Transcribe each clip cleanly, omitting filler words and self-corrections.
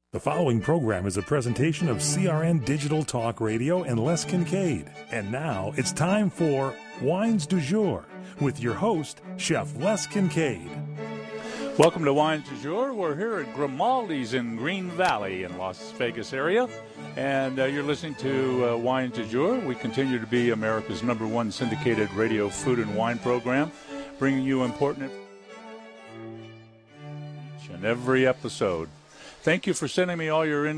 The following program is a presentation of CRN Digital Talk Radio and Les Kincaid. And now it's time for Wines du Jour with your host, Chef Les Kincaid. Welcome to Wines du Jour. We're here at Grimaldi's in Green Valley in Las Vegas area. And you're listening to Wines du Jour. We continue to be America's #1 syndicated radio food and wine program, bringing you important each and every episode. Thank you for sending me all your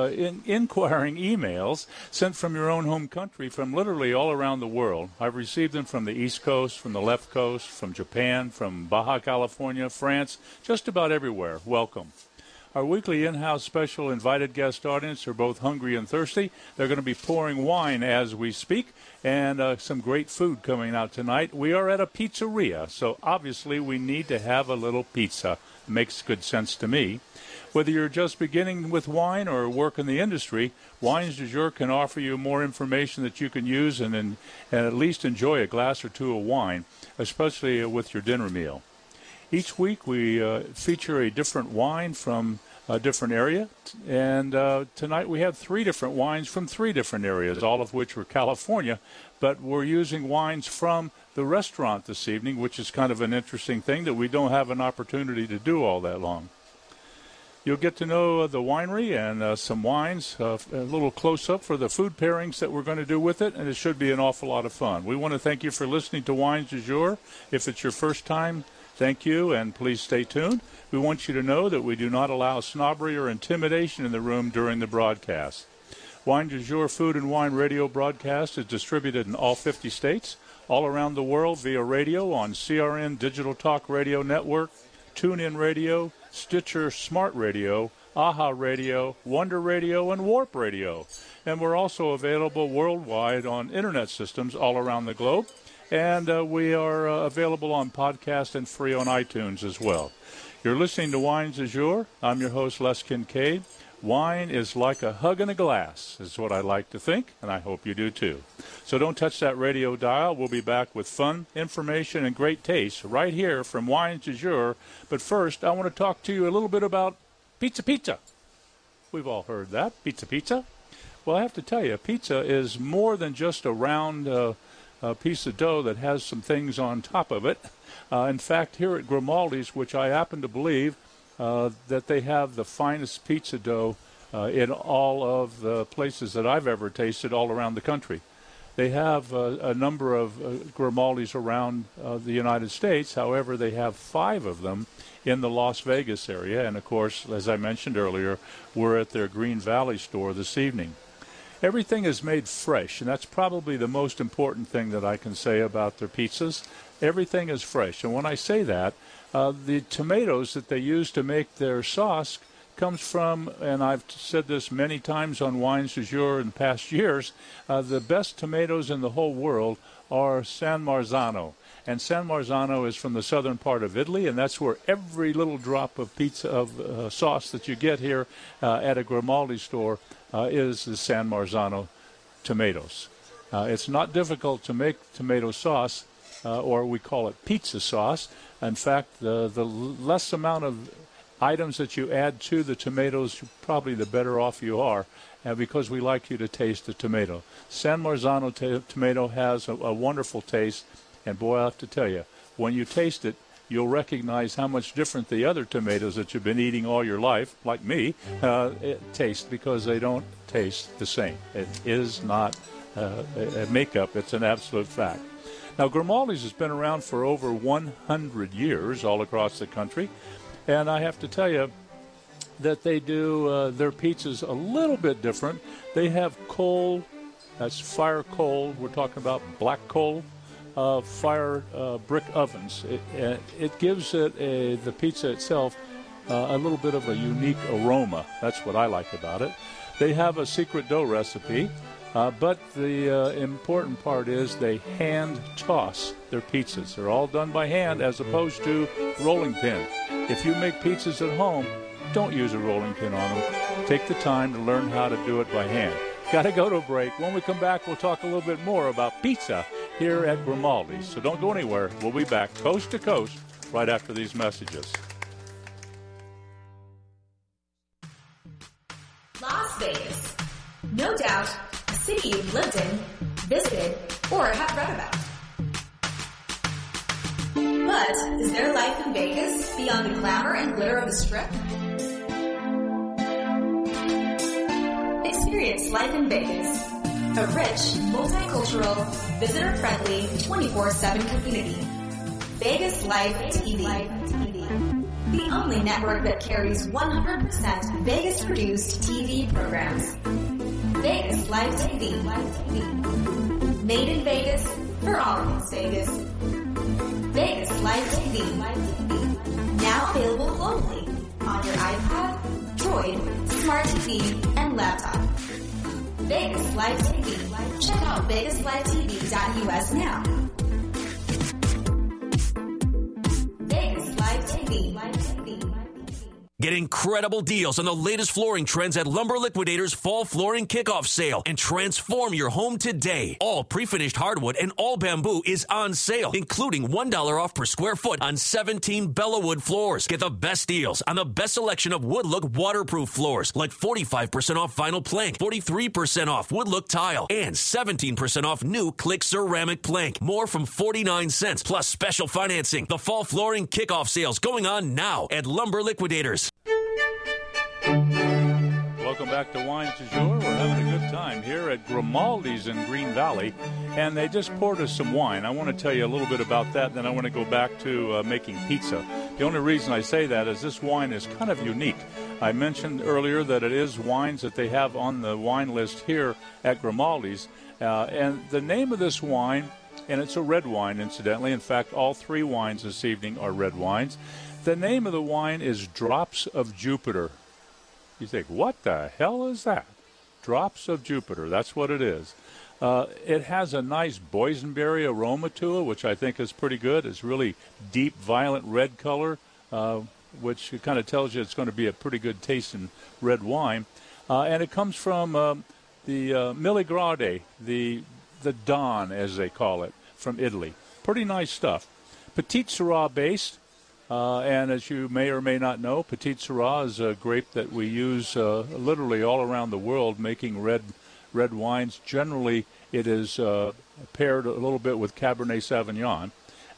inquiring emails sent from your own home country, from literally all around the world. I've received them from the East Coast, from the left coast, from Japan, from Baja California, France, just about everywhere. Welcome. Our weekly in-house special invited guest audience are both hungry and thirsty. They're going to be pouring wine as we speak, and some great food coming out tonight. We are at a pizzeria, so obviously we need to have a little pizza. It makes good sense to me. Whether you're just beginning with wine or work in the industry, Wines du Jour can offer you more information that you can use and at least enjoy a glass or two of wine, especially with your dinner meal. Each week we feature a different wine from a different area, and tonight we have 3 different wines from 3 different areas, all of which were California, but we're using wines from the restaurant this evening, which is kind of an interesting thing that we don't have an opportunity to do all that long. You'll get to know the winery and some wines, a little close-up for the food pairings that we're going to do with it, and it should be an awful lot of fun. We want to thank you for listening to Wines du Jour. If it's your first time, thank you, and please stay tuned. We want you to know that we do not allow snobbery or intimidation in the room during the broadcast. Wine du Jour Food and Wine radio broadcast is distributed in all 50 states, all around the world via radio on CRN Digital Talk Radio Network, TuneIn Radio, Stitcher Smart Radio, AHA Radio, Wonder Radio, and Warp Radio. And we're also available worldwide on internet systems all around the globe. And we are available on podcast and free on iTunes as well. You're listening to Wines du Jour. I'm your host, Les Kincaid. Wine is like a hug in a glass, is what I like to think, and I hope you do too. So don't touch that radio dial. We'll be back with fun, information, and great taste right here from Wines du Jour. But first, I want to talk to you a little bit about pizza. We've all heard that, pizza. Well, I have to tell you, pizza is more than just a round piece of dough that has some things on top of it. In fact, here at Grimaldi's, which I happen to believe that they have the finest pizza dough in all of the places that I've ever tasted all around the country. They have a number of Grimaldi's around the United States. However, they have 5 of them in the Las Vegas area. And, of course, as I mentioned earlier, we're at their Green Valley store this evening. Everything is made fresh, and that's probably the most important thing that I can say about their pizzas. Everything is fresh. And when I say that, the tomatoes that they use to make their sauce comes from, and I've said this many times on Wines du Jour in past years, the best tomatoes in the whole world are San Marzano. And San Marzano is from the southern part of Italy, and that's where every little drop of sauce that you get here at a Grimaldi store is the San Marzano tomatoes. It's not difficult to make tomato sauce, or we call it pizza sauce. In fact, the less amount of items that you add to the tomatoes, probably the better off you are, because we like you to taste the tomato. San Marzano tomato has a wonderful taste, and boy, I have to tell you, when you taste it, you'll recognize how much different the other tomatoes that you've been eating all your life, like me, taste, because they don't taste the same. It is not a makeup. It's an absolute fact. Now, Grimaldi's has been around for over 100 years all across the country, and I have to tell you that they do their pizzas a little bit different. They have coal, that's fire coal. We're talking about black coal. Fire brick ovens. It gives it the pizza itself a little bit of a unique aroma. That's what I like about it. They have a secret dough recipe, but the important part is they hand toss their pizzas. They're all done by hand as opposed to rolling pin. If you make pizzas at home, don't use a rolling pin on them. Take the time to learn how to do it by hand. Got to go to a break. When we come back, we'll talk a little bit more about pizza here at Grimaldi's. So don't go anywhere. We'll be back coast to coast right after these messages. Vegas. No doubt, a city you've lived in, visited, or have read about. But is there life in Vegas beyond the glamour and glitter of the Strip? Experience life in Vegas. A rich, multicultural, visitor-friendly, 24/7 community. Vegas Live TV. The only network that carries 100% Vegas-produced TV programs. Vegas Live TV. Made in Vegas, for all things Vegas. Vegas Live TV. Now available globally on your iPad, Droid, Smart TV, and laptop. Vegas Live TV. Check out VegasLiveTV.us now. Vegas Live TV. Get incredible deals on the latest flooring trends at Lumber Liquidators Fall Flooring Kickoff Sale and transform your home today. All pre-finished hardwood and all bamboo is on sale, including $1 off per square foot on 17 Bellawood floors. Get the best deals on the best selection of Woodlook waterproof floors, like 45% off vinyl plank, 43% off Woodlook tile, and 17% off new Click ceramic plank. More from 49 cents, plus special financing. The Fall Flooring Kickoff Sales going on now at Lumber Liquidators. Welcome back to Wines du Jour. We're having a good time here at Grimaldi's in Green Valley, and they just poured us some wine. I want to tell you a little bit about that, then I want to go back to making pizza. The only reason I say that is this wine is kind of unique. I mentioned earlier that it is wines that they have on the wine list here at Grimaldi's, and the name of this wine, and it's a red wine, incidentally. In fact, all three wines this evening are red wines. The name of the wine is Drops of Jupiter. You think, what the hell is that? Drops of Jupiter, that's what it is. It has a nice boysenberry aroma to it, which I think is pretty good. It's really deep, violent red color, which kind of tells you it's going to be a pretty good tasting red wine. And it comes from the Miligrade, the Don, as they call it, from Italy. Pretty nice stuff. Petite Sirah based. And as you may or may not know, Petite Sirah is a grape that we use literally all around the world making red wines. Generally, it is paired a little bit with Cabernet Sauvignon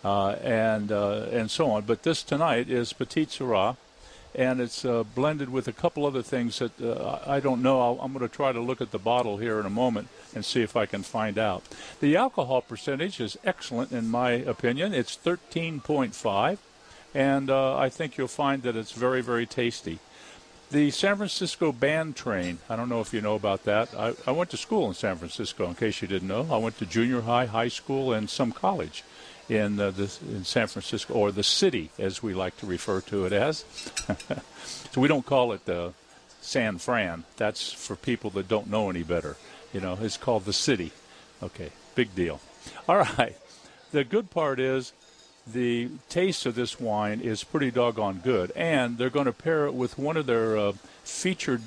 and so on. But this tonight is Petite Sirah, and it's blended with a couple other things that I don't know. I'm going to try to look at the bottle here in a moment and see if I can find out. The alcohol percentage is excellent in my opinion. It's 13.5. And I think you'll find that it's very, very tasty. The San Francisco Band Train, I don't know if you know about that. I went to school in San Francisco, in case you didn't know. I went to junior high, high school, and some college in San Francisco, or the city, as we like to refer to it as. So we don't call it San Fran. That's for people that don't know any better. You know, it's called the city. Okay, big deal. All right. The good part is, the taste of this wine is pretty doggone good, and they're going to pair it with one of their featured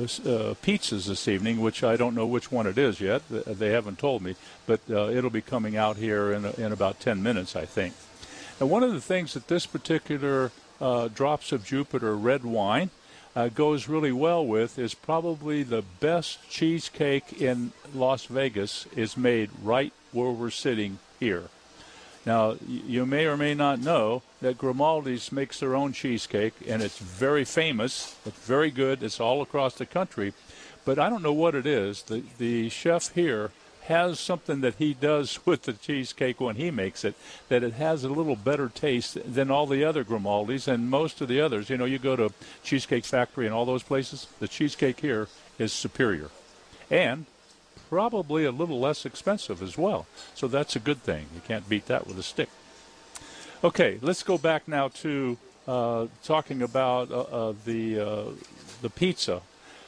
pizzas this evening, which I don't know which one it is yet. They haven't told me, but it'll be coming out here in about 10 minutes, I think. And one of the things that this particular Drops of Jupiter red wine goes really well with is probably the best cheesecake in Las Vegas is made right where we're sitting here. Now, you may or may not know that Grimaldi's makes their own cheesecake, and it's very famous. It's very good. It's all across the country. But I don't know what it is. The chef here has something that he does with the cheesecake when he makes it, that it has a little better taste than all the other Grimaldi's and most of the others. You know, you go to Cheesecake Factory and all those places, the cheesecake here is superior. And probably a little less expensive as well. So that's a good thing. You can't beat that with a stick. Okay, let's go back now to talking about the pizza.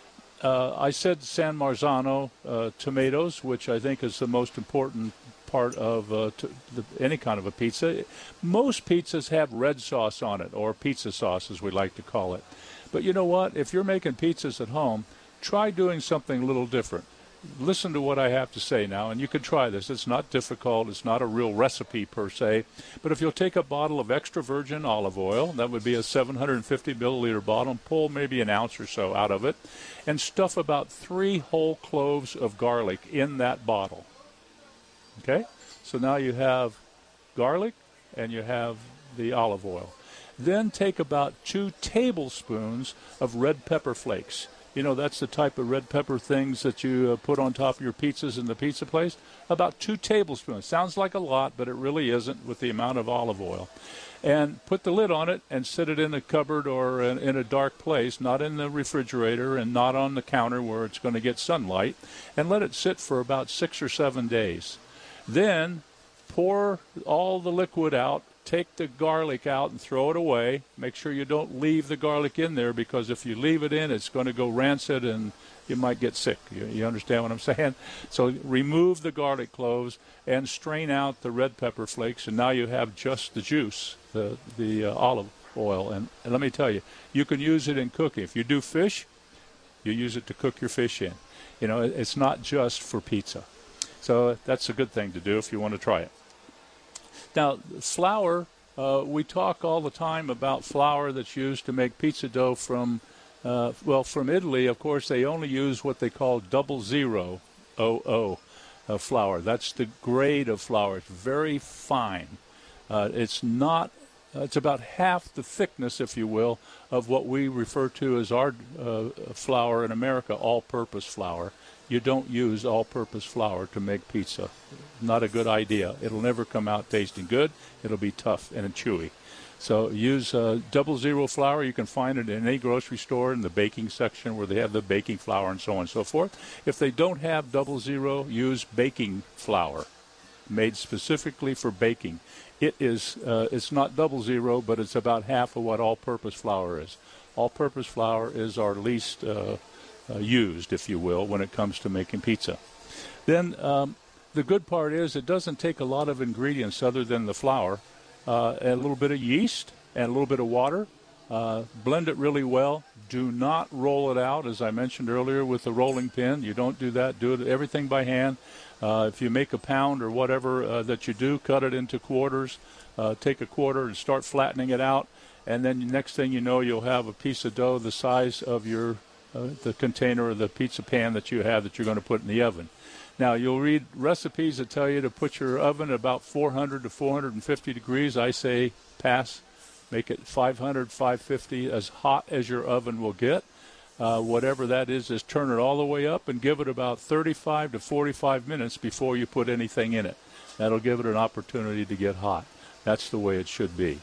I said San Marzano tomatoes, which I think is the most important part of any kind of a pizza. Most pizzas have red sauce on it, or pizza sauce as we like to call it. But you know what? If you're making pizzas at home, try doing something a little different. listen to what I have to say now, and you can try this. It's not difficult. It's not a real recipe per se. But if you'll take a bottle of extra virgin olive oil, that would be a 750 milliliter bottle, and pull maybe an ounce or so out of it, and stuff about 3 whole cloves of garlic in that bottle. Okay? So now you have garlic and you have the olive oil. Then take about 2 tablespoons of red pepper flakes. You know, that's the type of red pepper things that you put on top of your pizzas in the pizza place. About 2 tablespoons. Sounds like a lot, but it really isn't with the amount of olive oil. And put the lid on it and set it in a cupboard or in a dark place, not in the refrigerator and not on the counter where it's going to get sunlight, and let it sit for about 6 or 7 days. Then pour all the liquid out. Take the garlic out and throw it away. Make sure you don't leave the garlic in there, because if you leave it in, it's going to go rancid and you might get sick. You understand what I'm saying? So remove the garlic cloves and strain out the red pepper flakes, and now you have just the juice, the olive oil. And let me tell you, you can use it in cooking. If you do fish, you use it to cook your fish in. You know, it's not just for pizza. So that's a good thing to do if you want to try it. Now, flour, we talk all the time about flour that's used to make pizza dough from Italy. Of course, they only use what they call 00 flour. That's the grade of flour. It's very fine. It's about half the thickness, if you will, of what we refer to as our flour in America, all-purpose flour. You don't use all-purpose flour to make pizza. Not a good idea. It'll never come out tasting good. It'll be tough and chewy. So use 00 flour. You can find it in any grocery store in the baking section where they have the baking flour and so on and so forth. If they don't have 00, use baking flour made specifically for baking. It's not 00, but it's about half of what all-purpose flour is. All-purpose flour is our least used, if you will, when it comes to making pizza. Then the good part is it doesn't take a lot of ingredients other than the flour, and a little bit of yeast and a little bit of water. Blend it really well. Do not roll it out, as I mentioned earlier, with the rolling pin. You don't do that. Do everything by hand. If you make a pound or whatever that you do, cut it into quarters. Take a quarter and start flattening it out, and then next thing you know, you'll have a piece of dough the size of your the container or the pizza pan that you have that you're going to put in the oven. Now, you'll read recipes that tell you to put your oven at about 400 to 450 degrees. I say pass. Make it 500, 550, as hot as your oven will get. Whatever that is turn it all the way up and give it about 35 to 45 minutes before you put anything in it. That'll give it an opportunity to get hot. That's the way it should be.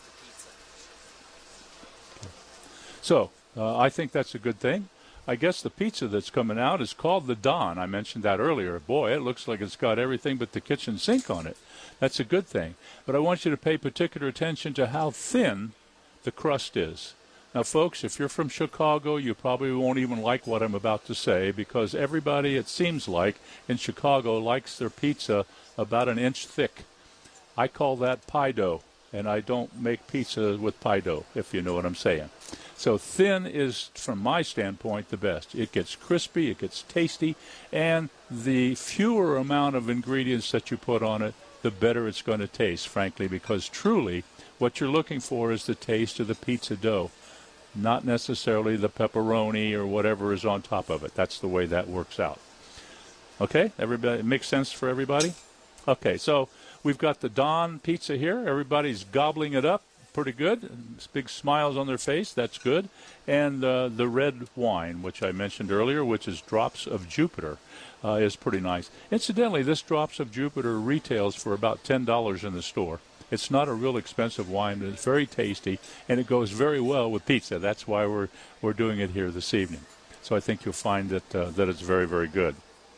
So, I think that's a good thing. I guess the pizza that's coming out is called the Don. I mentioned that earlier. Boy, it looks like it's got everything but the kitchen sink on it. That's a good thing. But I want you to pay particular attention to how thin the crust is. Now, folks, if you're from Chicago, you probably won't even like what I'm about to say, because everybody, it seems like, in Chicago likes their pizza about an inch thick. I call that pie dough, and I don't make pizza with pie dough, if you know what I'm saying. So thin is, from my standpoint, the best. It gets crispy, it gets tasty, and the fewer amount of ingredients that you put on it, the better it's going to taste, frankly, because truly what you're looking for is the taste of the pizza dough, not necessarily the pepperoni or whatever is on top of it. That's the way that works out. Okay? Everybody, it makes sense for everybody? Okay, so we've got the Don pizza here. Everybody's gobbling it up. Pretty good. Big smiles on their face. That's good. And the red wine, which I mentioned earlier, which is Drops of Jupiter, is pretty nice. Incidentally, this Drops of Jupiter retails for about $10 in the store. It's not a real expensive wine, but it's very tasty, and it goes very well with pizza. That's why we're doing it here this evening. So I think you'll find that it's very, very good.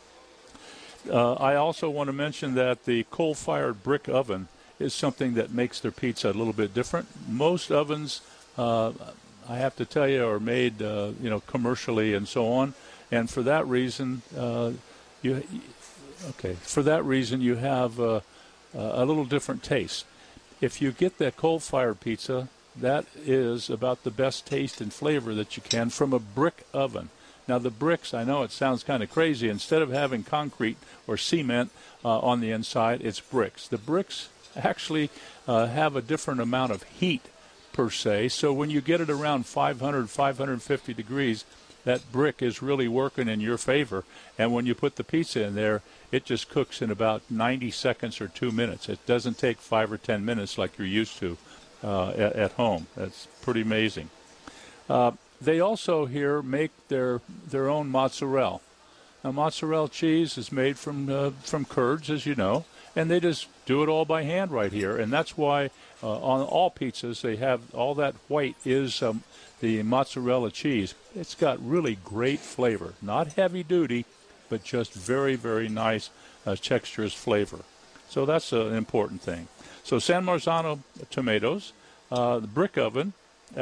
I also want to mention that the coal-fired brick oven is something that makes their pizza a little bit different. Most ovens, I have to tell you, are made commercially and so on, and for that reason, you have a little different taste. If you get that coal-fired pizza, that is about the best taste and flavor that you can from a brick oven. Now, the bricks, I know it sounds kind of crazy. Instead of having concrete or cement on the inside, it's bricks. The bricks actually have a different amount of heat, per se. So when you get it around 500, 550 degrees, that brick is really working in your favor. And when you put the pizza in there, it just cooks in about 90 seconds or 2 minutes. It doesn't take 5 or 10 minutes like you're used to at home. That's pretty amazing. They also here make their own mozzarella. Now, mozzarella cheese is made from curds, as you know, and they just do it all by hand right here. And that's why on all pizzas they have all that white is the mozzarella cheese. It's got really great flavor. Not heavy duty, but just very, very nice texturous flavor. So that's an important thing. So San Marzano tomatoes, the brick oven,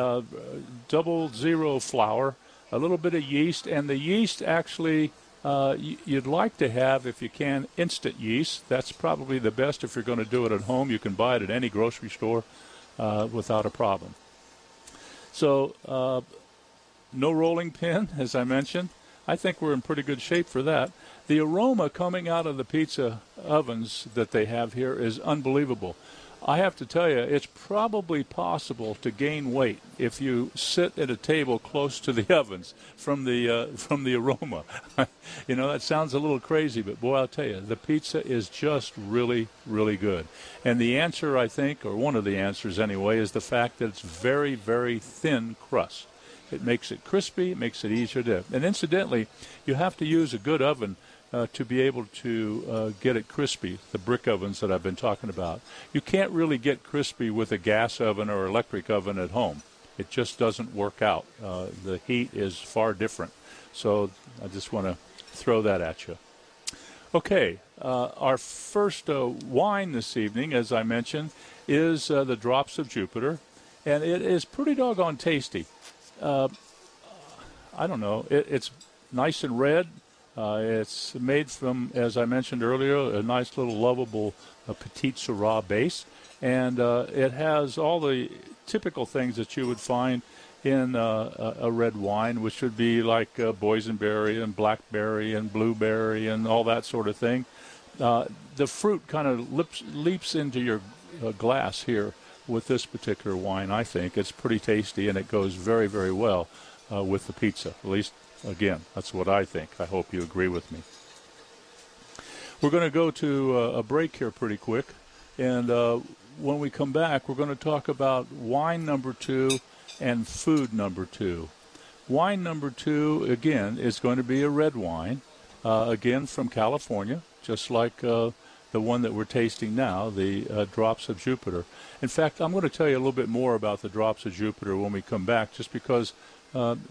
00 flour, a little bit of yeast, and the yeast actually you'd like to have, if you can, instant yeast. That's probably the best if you're going to do it at home. You can buy it at any grocery store without a problem. So no rolling pin, as I mentioned. I think we're in pretty good shape for that. The aroma coming out of the pizza ovens that they have here is unbelievable. I have to tell you, it's probably possible to gain weight if you sit at a table close to the ovens from the aroma. You know, that sounds a little crazy, but boy, I'll tell you, the pizza is just really, really good. And the answer, I think, or one of the answers anyway, is the fact that it's very, very thin crust. It makes it crispy, it makes it easier to. And incidentally, you have to use a good oven to be able to get it crispy, the brick ovens that I've been talking about. You can't really get crispy with a gas oven or electric oven at home. It just doesn't work out. The heat is far different. So I just want to throw that at you. Okay, our first wine this evening, as I mentioned, is the Drops of Jupiter. And it is pretty doggone tasty. I don't know. It's nice and red. It's made from, as I mentioned earlier, a nice little lovable Petite Syrah base. And it has all the typical things that you would find in a red wine, which would be like boysenberry and blackberry and blueberry and all that sort of thing. The fruit kind of leaps into your glass here with this particular wine, I think. It's pretty tasty, and it goes very, very well with the pizza. At least, again, that's what I think. I hope you agree with me. We're going to go to a break here pretty quick, and when we come back, we're going to talk about wine number 2 and food number 2. Wine number 2, again, is going to be a red wine, again from California, just like the one that we're tasting now, the Drops of Jupiter. In fact, I'm going to tell you a little bit more about the Drops of Jupiter when we come back, just because I'm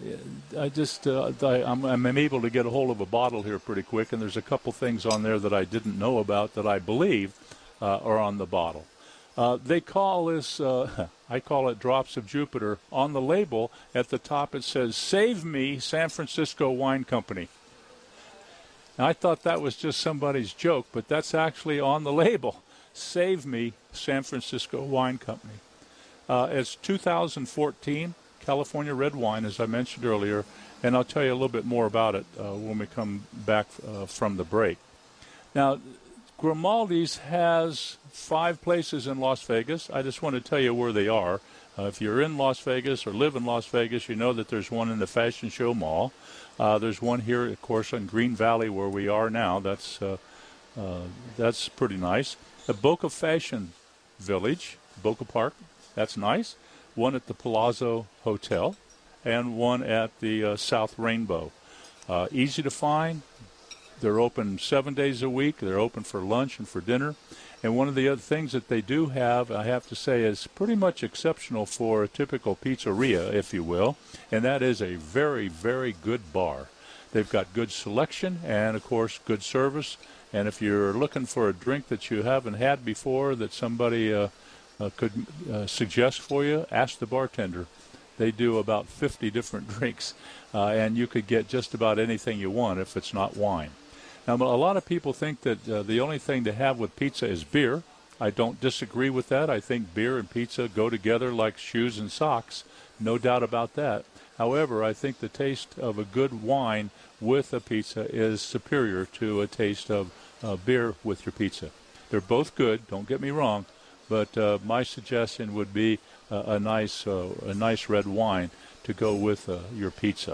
able to get a hold of a bottle here pretty quick, and there's a couple things on there that I didn't know about that I believe are on the bottle. They call this, I call it Drops of Jupiter. On the label at the top it says, "Save Me, San Francisco Wine Company." Now, I thought that was just somebody's joke, but that's actually on the label. Save Me, San Francisco Wine Company. It's 2014 California red wine, as I mentioned earlier, and I'll tell you a little bit more about it when we come back from the break. Now, Grimaldi's has 5 places in Las Vegas. I just want to tell you where they are. If you're in Las Vegas or live in Las Vegas, you know that there's one in the Fashion Show Mall. There's one here, of course, in Green Valley where we are now. That's pretty nice. The Boca Fashion Village, Boca Park, that's nice. One at the Palazzo Hotel, and one at the South Rainbow. Easy to find. They're open 7 days a week. They're open for lunch and for dinner. And one of the other things that they do have, I have to say, is pretty much exceptional for a typical pizzeria, if you will, and that is a very, very good bar. They've got good selection and, of course, good service. And if you're looking for a drink that you haven't had before that somebody could suggest for you, ask the bartender. They do about 50 different drinks, and you could get just about anything you want if it's not wine. Now, a lot of people think that the only thing to have with pizza is beer. I don't disagree with that. I think beer and pizza go together like shoes and socks, no doubt about that. However, I think the taste of a good wine with a pizza is superior to a taste of beer with your pizza. They're both good, don't get me wrong, but my suggestion would be a nice red wine to go with your pizza.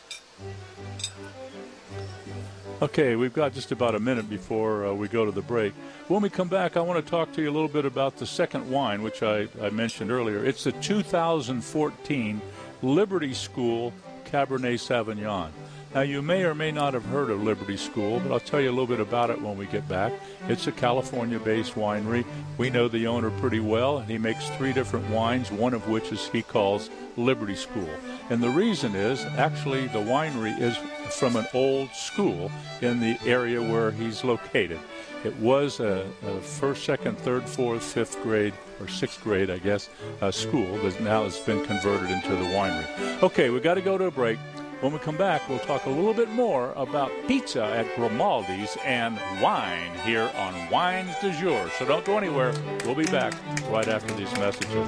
Okay, we've got just about a minute before we go to the break. When we come back, I want to talk to you a little bit about the second wine, which I mentioned earlier. It's the 2014 Liberty School Cabernet Sauvignon. Now, you may or may not have heard of Liberty School, but I'll tell you a little bit about it when we get back. It's a California-based winery. We know the owner pretty well, and he makes 3 different wines, one of which he calls Liberty School. And the reason is, actually, the winery is from an old school in the area where he's located. It was a first, second, third, fourth, fifth grade, or sixth grade, I guess, school, but now it's been converted into the winery. Okay, we've got to go to a break. When we come back, we'll talk a little bit more about pizza at Grimaldi's and wine here on Wines du Jour. So don't go anywhere. We'll be back right after these messages.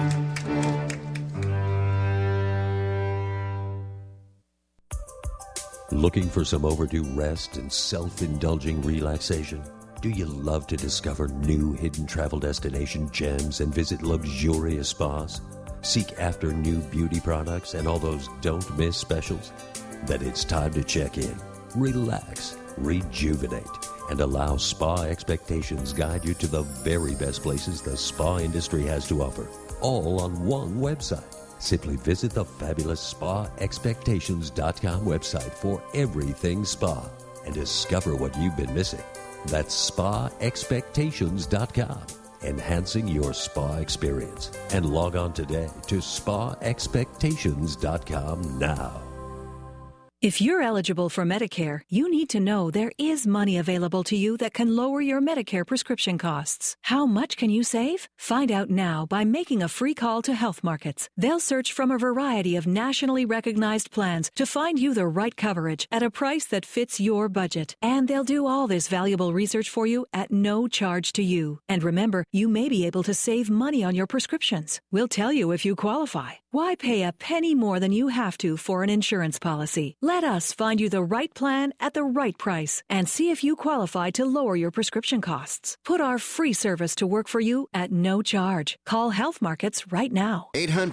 Looking for some overdue rest and self-indulging relaxation? Do you love to discover new hidden travel destination gems and visit luxurious spas? Seek after new beauty products and all those don't miss specials? Then it's time to check in, relax, rejuvenate, and allow Spa Expectations guide you to the very best places the spa industry has to offer, all on one website. Simply visit the fabulous SpaExpectations.com website for everything spa and discover what you've been missing. That's SpaExpectations.com. Enhancing your spa experience. And log on today to SpaExpectations.com now. If you're eligible for Medicare, you need to know there is money available to you that can lower your Medicare prescription costs. How much can you save? Find out now by making a free call to Health Markets. They'll search from a variety of nationally recognized plans to find you the right coverage at a price that fits your budget. And they'll do all this valuable research for you at no charge to you. And remember, you may be able to save money on your prescriptions. We'll tell you if you qualify. Why pay a penny more than you have to for an insurance policy? Let us find you the right plan at the right price and see if you qualify to lower your prescription costs. Put our free service to work for you at no charge. Call Health Markets right now.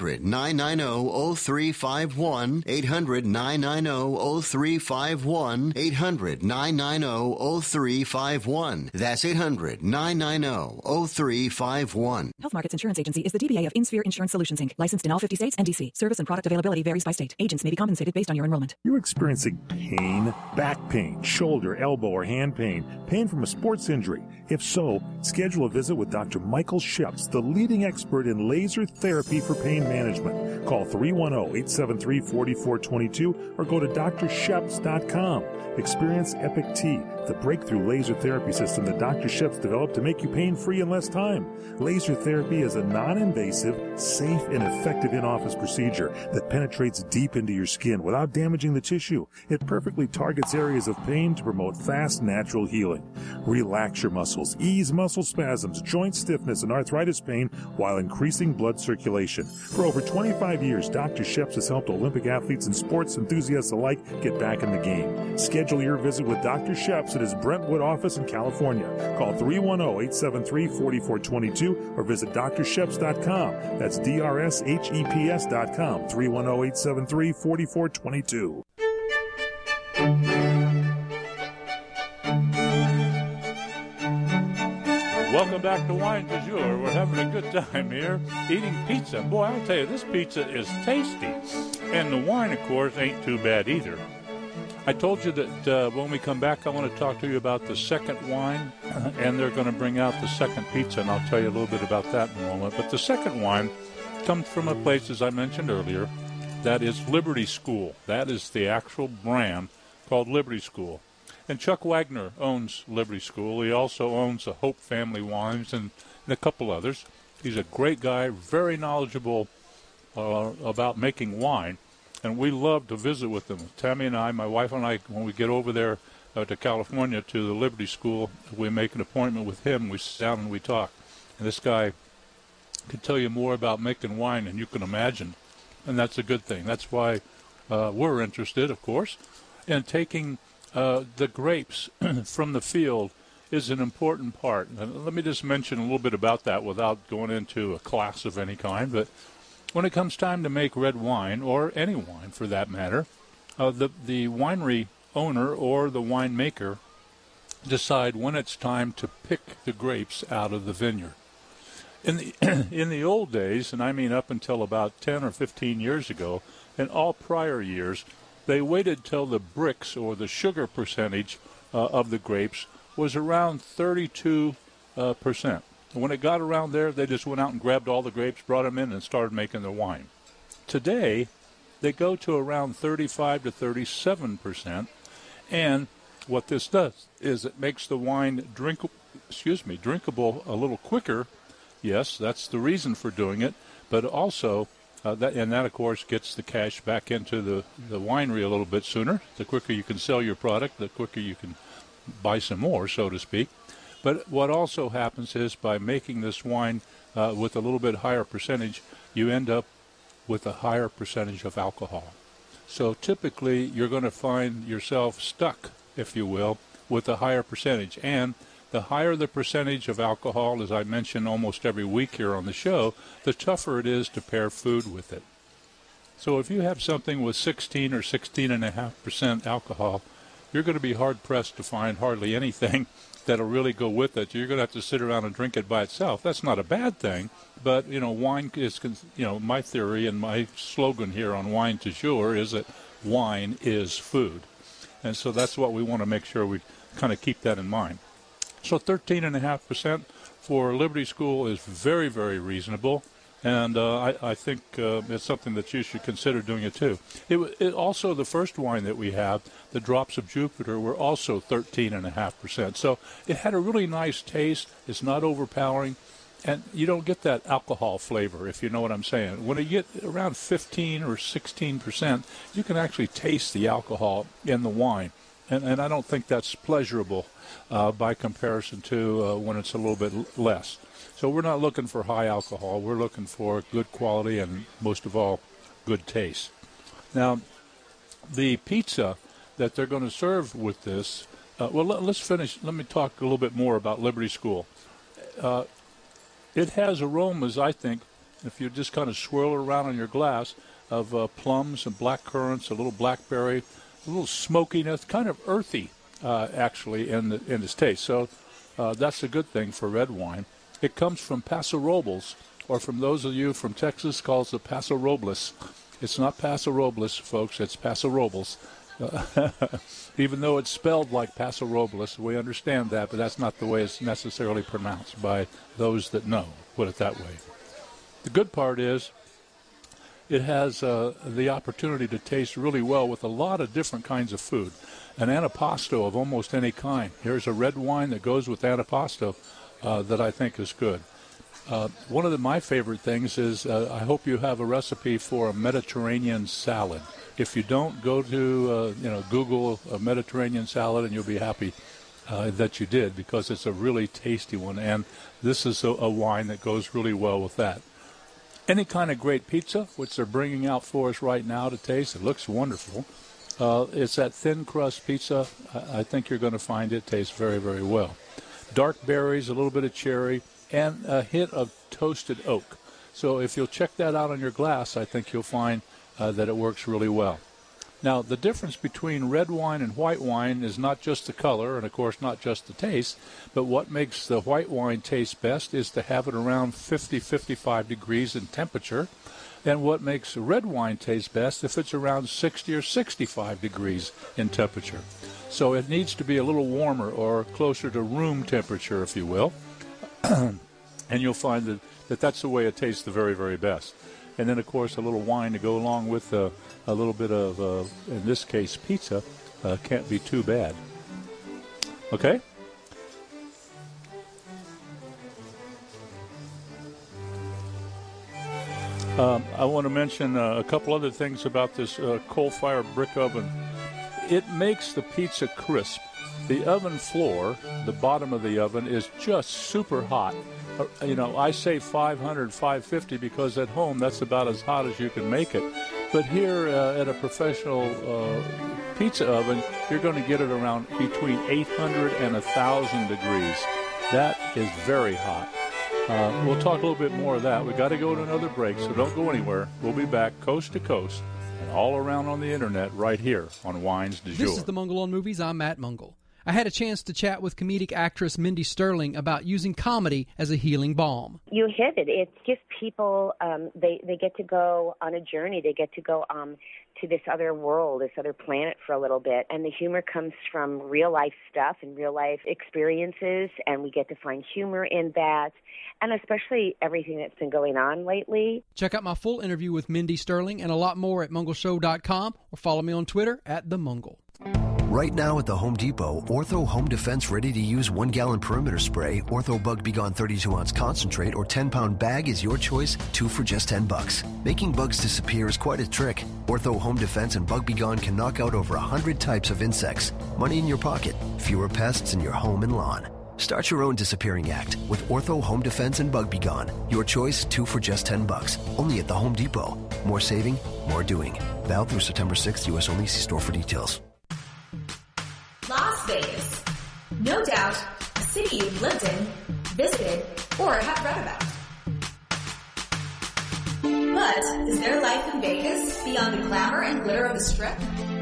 800-990-0351. 800-990-0351. 800-990-0351. That's 800-990-0351. Health Markets Insurance Agency is the DBA of InSphere Insurance Solutions, Inc., licensed in all 50 states and D.C. Service and product availability varies by state. Agents may be compensated based on your enrollment. You're experiencing pain, back pain, shoulder, elbow, or hand pain from a sports injury. If so, schedule a visit with Dr. Michael Sheps, the leading expert in laser therapy for pain management. Call 310-873-4422 or go to drsheps.com. Experience Epic T, the breakthrough laser therapy system that Dr. Sheps developed to make you pain-free in less time. Laser therapy is a non-invasive, safe, and effective in-office procedure that penetrates deep into your skin without damaging the tissue. It perfectly targets areas of pain to promote fast, natural healing. Relax your muscles, ease muscle spasms, joint stiffness, and arthritis pain while increasing blood circulation. For over 25 years, Dr. Sheps has helped Olympic athletes and sports enthusiasts alike get back in the game. Schedule your visit with Dr. Sheps at his Brentwood office in California. Call 310-873-4422 or visit drsheps.com. That's DRSHEPS.com. 310-873-4422. Welcome back to Wine du Jour. We're having a good time here eating pizza. Boy, I'll tell you, this pizza is tasty. And the wine, of course, ain't too bad either. I told you that when we come back, I want to talk to you about the second wine, and they're going to bring out the second pizza, and I'll tell you a little bit about that in a moment. But the second wine comes from a place, as I mentioned earlier, that is Liberty School. That is the actual brand called Liberty School. And Chuck Wagner owns Liberty School. He also owns the Hope Family Wines and a couple others. He's a great guy, very knowledgeable about making wine. And we love to visit with them. Tammy and I, my wife and I, when we get over there to California to the Liberty School, we make an appointment with him. We sit down and we talk. And this guy can tell you more about making wine than you can imagine. and that's a good thing. That's why we're interested, of course, in taking the grapes from the field is an important part. And let me just mention a little bit about that without going into a class of any kind. But when it comes time to make red wine, or any wine for that matter, the winery owner or the winemaker decide when it's time to pick the grapes out of the vineyard. In the old days, and I mean up until about 10 or 15 years ago, and all prior years, they waited till the brix or the sugar percentage of the grapes was around 32%. When it got around there, they just went out and grabbed all the grapes, brought them in, and started making their wine. Today, they go to around 35 to 37%, and what this does is it makes the wine drinkable a little quicker. Yes, that's the reason for doing it, but also that, of course, gets the cash back into the winery a little bit sooner. The quicker you can sell your product, the quicker you can buy some more, so to speak. But what also happens is by making this wine with a little bit higher percentage, you end up with a higher percentage of alcohol. So typically you're going to find yourself stuck, if you will, with a higher percentage. And the higher the percentage of alcohol, as I mention almost every week here on the show, the tougher it is to pair food with it. So if you have something with 16 or 16.5% alcohol, you're going to be hard-pressed to find hardly anything that'll really go with it. You're going to have to sit around and drink it by itself. That's not a bad thing, but, wine is, my theory and my slogan here on Wine du Jour is that wine is food. And so that's what we want to make sure we kind of keep that in mind. So 13.5% for Liberty School is very, very reasonable, and I think it's something that you should consider doing it too. It also, the first wine that we have, the Drops of Jupiter, were also 13.5%. So it had a really nice taste. It's not overpowering, and you don't get that alcohol flavor, if you know what I'm saying. When you get around 15 or 16%, you can actually taste the alcohol in the wine. And I don't think that's pleasurable by comparison to when it's a little bit less. So we're not looking for high alcohol. We're looking for good quality and, most of all, good taste. Now, the pizza that they're going to serve with this, let's finish. Let me talk a little bit more about Liberty School. It has aromas, I think, if you just kind of swirl it around in your glass, of plums and black currants, a little blackberry, a little smokiness, kind of earthy, actually, in this taste. So that's a good thing for red wine. It comes from Paso Robles, or from those of you from Texas, calls it Paso Robles. It's not Paso Robles, folks. It's Paso Robles. Even though it's spelled like Paso Robles, we understand that, but that's not the way it's necessarily pronounced by those that know, put it that way. The good part is it has the opportunity to taste really well with a lot of different kinds of food. An antipasto of almost any kind. Here's a red wine that goes with antipasto that I think is good. One of my favorite things is I hope you have a recipe for a Mediterranean salad. If you don't, go to Google a Mediterranean salad, and you'll be happy that you did, because it's a really tasty one. And this is a wine that goes really well with that. Any kind of great pizza, which they're bringing out for us right now to taste, it looks wonderful. It's that thin crust pizza. I think you're going to find it tastes very, very well. Dark berries, a little bit of cherry, and a hint of toasted oak. So if you'll check that out on your glass, I think you'll find that it works really well. Now, the difference between red wine and white wine is not just the color and, of course, not just the taste, but what makes the white wine taste best is to have it around 50-55 degrees in temperature, and what makes red wine taste best if it's around 60 or 65 degrees in temperature. So it needs to be a little warmer, or closer to room temperature, if you will, and you'll find that that's the way it tastes the very, very best. And then, of course, a little wine to go along with a little bit of, in this case, pizza, can't be too bad. Okay? I want to mention a couple other things about this coal-fired brick oven. It makes the pizza crisp. The oven floor, the bottom of the oven, is just super hot. I say 500, 550 because at home that's about as hot as you can make it. But here at a professional pizza oven, you're going to get it around between 800 and 1,000 degrees. That is very hot. We'll talk a little bit more of that. We've got to go to another break, so don't go anywhere. We'll be back coast to coast and all around on the internet right here on Wines du Jour. This is the Mungle on Movies. I'm Matt Mungle. I had a chance to chat with comedic actress Mindy Sterling about using comedy as a healing balm. You hit it. It gives people, they get to go on a journey. They get to go to this other world, this other planet for a little bit. And the humor comes from real-life stuff and real-life experiences, and we get to find humor in that, and especially everything that's been going on lately. Check out my full interview with Mindy Sterling and a lot more at mungleshow.com or follow me on Twitter at @TheMungle. Right now at the Home Depot, Ortho Home Defense ready-to-use 1-gallon perimeter spray, Ortho Bug B Gon 32-ounce concentrate, or 10-pound bag is your choice, 2 for just $10. Making bugs disappear is quite a trick. Ortho Home Defense and Bug B Gon can knock out over 100 types of insects. Money in your pocket, fewer pests in your home and lawn. Start your own disappearing act with Ortho Home Defense and Bug B Gon. Your choice, 2 for just $10. Only at the Home Depot. More saving, more doing. Valid through September 6th, U.S. only. See store for details. Las Vegas. No doubt, a city you've lived in, visited, or have read about. But is there life in Vegas beyond the glamour and glitter of the Strip?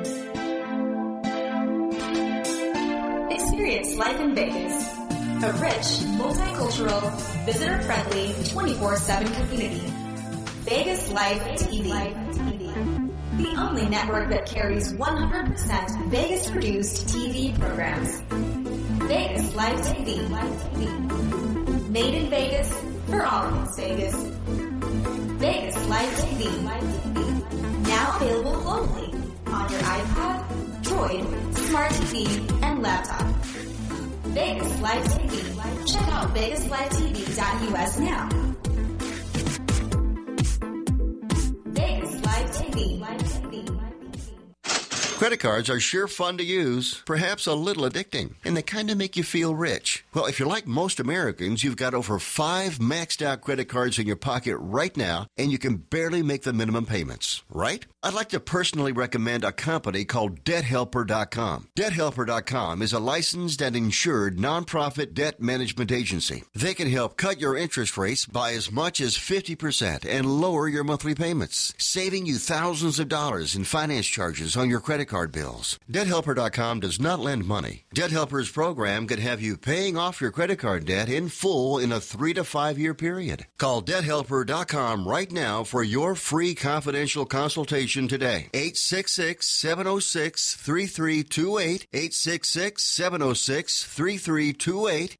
Experience life in Vegas. A rich, multicultural, visitor-friendly, 24/7 community. Vegas Live TV. The only network that carries 100% Vegas-produced TV programs. Vegas Live TV. Made in Vegas, for all things Vegas. Vegas Live TV. Now available globally on your iPad, Droid, Smart TV, and laptop. Vegas Live TV. Check out VegasLiveTV.us now. Vegas Live TV. Credit cards are sure fun to use, perhaps a little addicting, and they kind of make you feel rich. Well, if you're like most Americans, you've got over 5 maxed out credit cards in your pocket right now, and you can barely make the minimum payments, right? I'd like to personally recommend a company called DebtHelper.com. DebtHelper.com is a licensed and insured nonprofit debt management agency. They can help cut your interest rates by as much as 50% and lower your monthly payments, saving you thousands of dollars in finance charges on your credit card bills. DebtHelper.com does not lend money. Debt Helper's program could have you paying off your credit card debt in full in a 3 to 5 year period. Call DebtHelper.com right now for your free confidential consultation today. 866-706-3328. 866-706-3328.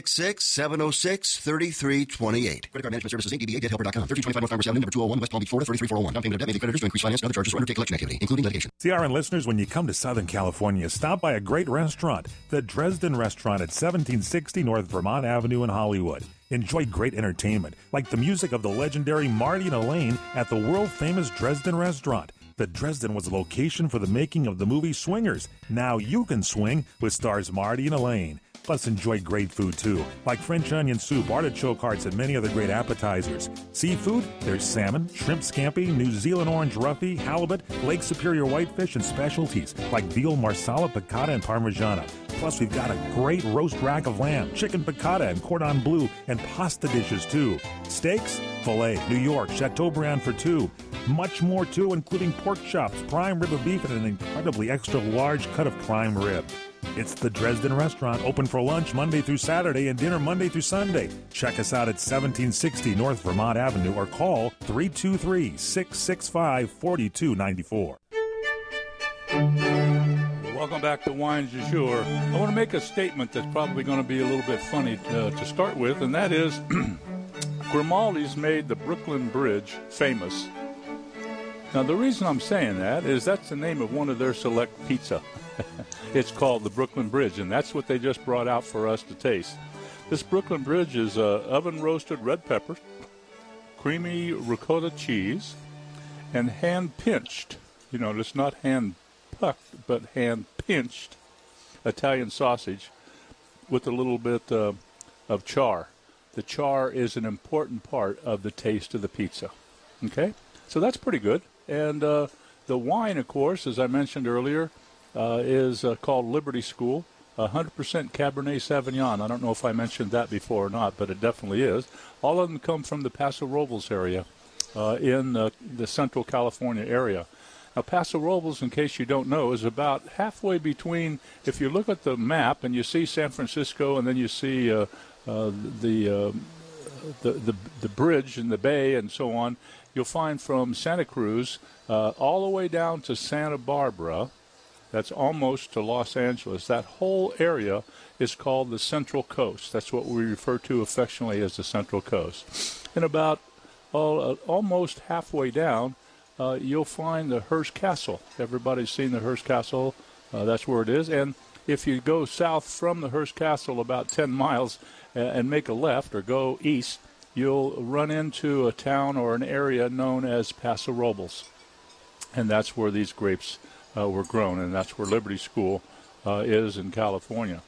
866-706-3328. Credit Card Management Services, Inc. DBA, DebtHelper.com. 1325 North Farmers Avenue, number 201, West Palm Beach, Florida, 33401. Down payment of debt may be creditors to increase finance and other charges or undertake collection activity, including litigation. CRN listeners, when you come to Southern California, stop by a great restaurant, the Dresden Restaurant at 1760 North Vermont Avenue in Hollywood. Enjoy great entertainment, like the music of the legendary Marty and Elaine at the world-famous Dresden Restaurant. The Dresden was a location for the making of the movie Swingers. Now you can swing with stars Marty and Elaine. Plus, enjoy great food, too, like French onion soup, artichoke hearts, and many other great appetizers. Seafood, there's salmon, shrimp scampi, New Zealand orange roughy, halibut, Lake Superior whitefish, and specialties like veal marsala, piccata, and parmigiana. Plus, we've got a great roast rack of lamb, chicken piccata, and cordon bleu, and pasta dishes, too. Steaks, filet, New York, Chateaubriand for 2. Much more, too, including pork chops, prime rib of beef, and an incredibly extra large cut of prime rib. It's the Dresden Restaurant, open for lunch Monday through Saturday and dinner Monday through Sunday. Check us out at 1760 North Vermont Avenue or call 323-665-4294. Welcome back to Wines du Jour. I want to make a statement that's probably going to be a little bit funny to start with, and that is Grimaldi's made the Brooklyn Bridge famous. Now, the reason I'm saying that is that's the name of one of their select pizza. It's called the Brooklyn Bridge, and that's what they just brought out for us to taste. This Brooklyn Bridge is oven-roasted red pepper, creamy ricotta cheese, and hand-pinched. You know, it's not hand-pucked, but hand-pinched Italian sausage with a little bit of char. the char is an important part of the taste of the pizza. Okay? So that's pretty good. And the wine, of course, as I mentioned earlier, is called Liberty School. 100% Cabernet Sauvignon. I don't know if I mentioned that before or not, but it definitely is. All of them come from the Paso Robles area in the Central California area. Now, Paso Robles, in case you don't know, is about halfway between, if you look at the map and you see San Francisco and then you see the bridge and the bay and so on, you'll find from Santa Cruz all the way down to Santa Barbara. That's almost to Los Angeles. That whole area is called the Central Coast. That's what we refer to affectionately as the Central Coast. And about almost halfway down, you'll find the Hearst Castle. Everybody's seen the Hearst Castle. That's where it is. And if you go south from the Hearst Castle about 10 miles and make a left or go east, you'll run into a town or an area known as Paso Robles. And that's where these grapes were grown, and that's where Liberty School is in California.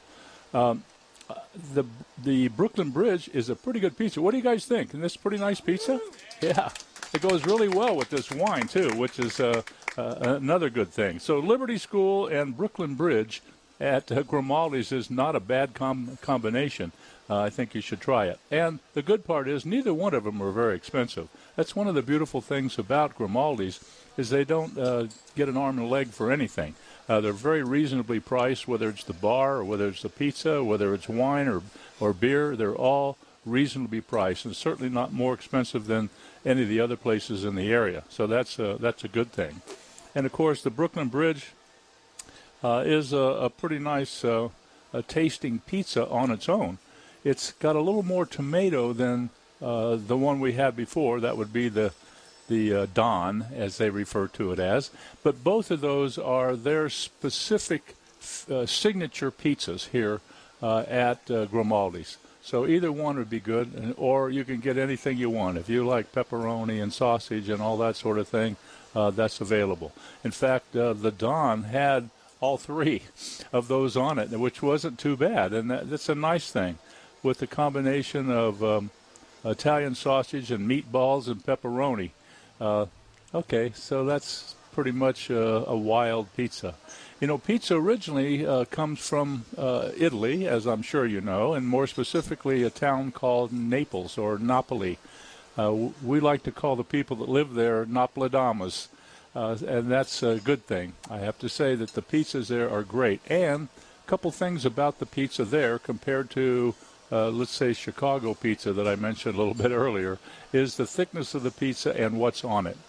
The Brooklyn Bridge is a pretty good pizza. What do you guys think? Isn't this pretty nice pizza? Yeah. It goes really well with this wine, too, which is another good thing. So Liberty School and Brooklyn Bridge at Grimaldi's is not a bad combination. I think you should try it. And the good part is neither one of them are very expensive. That's one of the beautiful things about Grimaldi's is they don't get an arm and a leg for anything. They're very reasonably priced, whether it's the bar or whether it's the pizza, whether it's wine or beer. They're all reasonably priced and certainly not more expensive than any of the other places in the area. So that's a good thing. And, of course, the Brooklyn Bridge is a pretty nice tasting pizza on its own. It's got a little more tomato than the one we had before. That would be the Don, as they refer to it as. But both of those are their specific signature pizzas here at Grimaldi's. So either one would be good, or you can get anything you want. If you like pepperoni and sausage and all that sort of thing, that's available. In fact, the Don had all three of those on it, which wasn't too bad. And that's a nice thing with the combination of Italian sausage and meatballs and pepperoni. Okay, so that's pretty much a wild pizza. You know, pizza originally comes from Italy, as I'm sure you know, and more specifically a town called Naples or Napoli. We like to call the people that live there Napolidamas, and that's a good thing. I have to say that the pizzas there are great. And a couple things about the pizza there compared to, let's say, Chicago pizza that I mentioned a little bit earlier, is the thickness of the pizza and what's on it.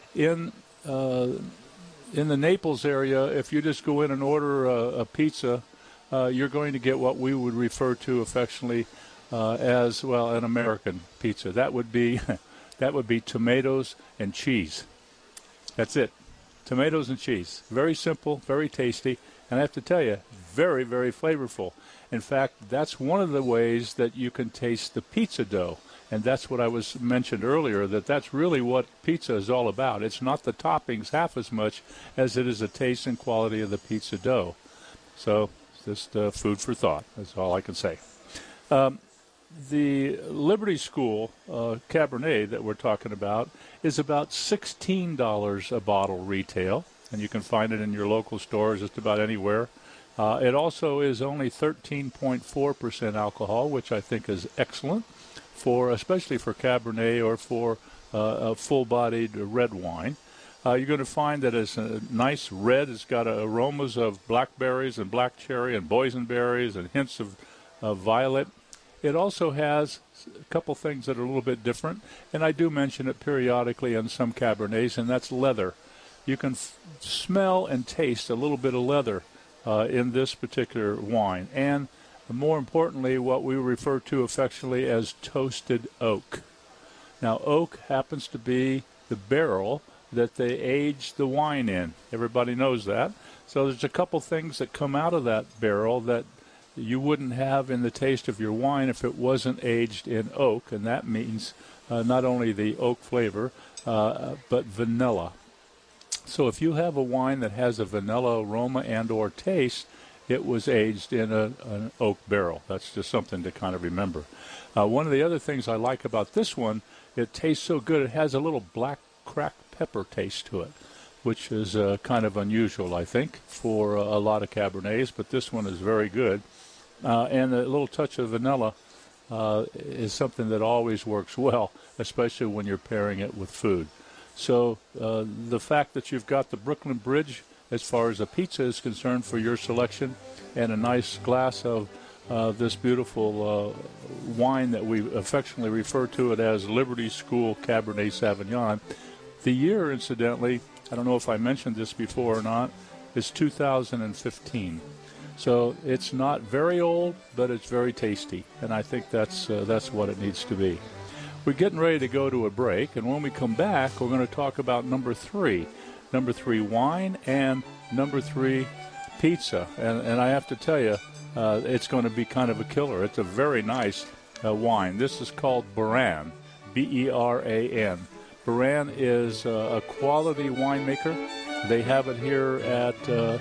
In the Naples area, if you just go in and order a pizza, you're going to get what we would refer to affectionately as, well, an American pizza. That would be tomatoes and cheese. That's it. Tomatoes and cheese. Very simple, very tasty, and I have to tell you, very, very flavorful. In fact, that's one of the ways that you can taste the pizza dough. And that's what I was mentioned earlier, that's really what pizza is all about. It's not the toppings half as much as it is the taste and quality of the pizza dough. So just food for thought. That's all I can say. The Liberty School Cabernet that we're talking about is about $16 a bottle retail, and you can find it in your local stores just about anywhere. It also is only 13.4% alcohol, which I think is excellent, especially for Cabernet or for a full-bodied red wine. You're going to find that it's a nice red. It's got aromas of blackberries and black cherry and boysenberries and hints of violet. It also has a couple things that are a little bit different, and I do mention it periodically on some Cabernets, and that's leather. You can smell and taste a little bit of leather in this particular wine, and more importantly, what we refer to affectionately as toasted oak. Now, oak happens to be the barrel that they age the wine in. Everybody knows that. So there's a couple things that come out of that barrel that you wouldn't have in the taste of your wine if it wasn't aged in oak, and that means not only the oak flavor, but vanilla. So if you have a wine that has a vanilla aroma and or taste, it was aged in an oak barrel. That's just something to kind of remember. One of the other things I like about this one, it tastes so good. It has a little black cracked pepper taste to it, which is kind of unusual, I think, for a lot of Cabernets, but this one is very good. And a little touch of vanilla is something that always works well, especially when you're pairing it with food. So the fact that you've got the Brooklyn Bridge as far as a pizza is concerned for your selection, and a nice glass of this beautiful wine that we affectionately refer to it as Liberty School Cabernet Sauvignon. The year, incidentally, I don't know if I mentioned this before or not, is 2015. So it's not very old, but it's very tasty, and I think that's what it needs to be. We're getting ready to go to a break, and when we come back, we're going to talk about number 3 wine, and number 3 pizza. And I have to tell you, it's going to be kind of a killer. It's a very nice wine. This is called Beran, B-E-R-A-N. Beran is a quality winemaker. They have it here at the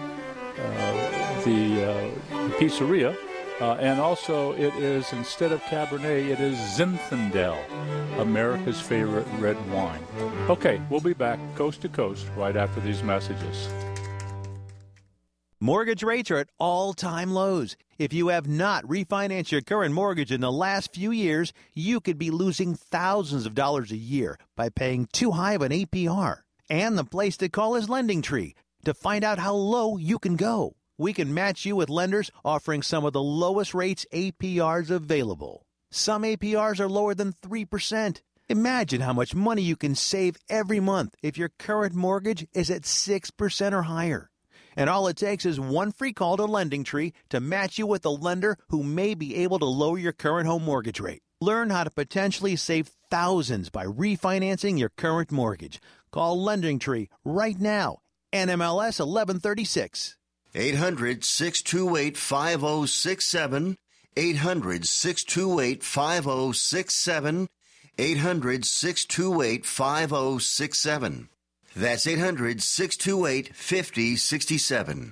pizzeria. And also it is, instead of Cabernet, it is Zinfandel, America's favorite red wine. Okay, we'll be back coast to coast right after these messages. Mortgage rates are at all-time lows. If you have not refinanced your current mortgage in the last few years, you could be losing thousands of dollars a year by paying too high of an APR. And the place to call is LendingTree to find out how low you can go. We can match you with lenders offering some of the lowest rates APRs available. Some APRs are lower than 3%. Imagine how much money you can save every month if your current mortgage is at 6% or higher. And all it takes is one free call to LendingTree to match you with a lender who may be able to lower your current home mortgage rate. Learn how to potentially save thousands by refinancing your current mortgage. Call LendingTree right now. NMLS 1136. 800-628-5067. 800-628-5067. 800-628-5067. That's 800-628-5067.